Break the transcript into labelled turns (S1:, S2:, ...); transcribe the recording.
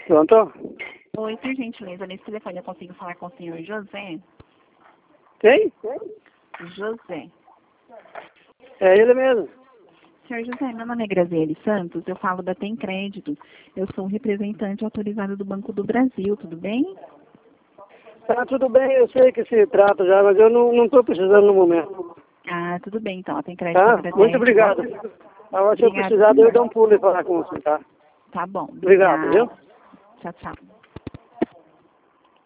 S1: Pronto?
S2: Oi, por gentileza, nesse telefone eu consigo falar com o senhor José?
S1: Quem?
S2: José.
S1: É ele mesmo.
S2: Senhor José, meu nome é Graziele Santos, eu falo da Tem Crédito. Eu sou representante autorizado do Banco do Brasil, tudo bem?
S1: Tá tudo bem, eu sei que se trata já, mas eu não estou precisando no momento.
S2: Ah, tudo bem então, a Tem Crédito
S1: Tá?
S2: agradece.
S1: Muito obrigado. Agora, se eu
S2: Obrigada,
S1: precisar, eu
S2: senhor.
S1: dou um pulo e falar com você, tá?
S2: Tá bom,
S1: Obrigado,
S2: obrigada.
S1: viu?
S2: Tchau, tchau.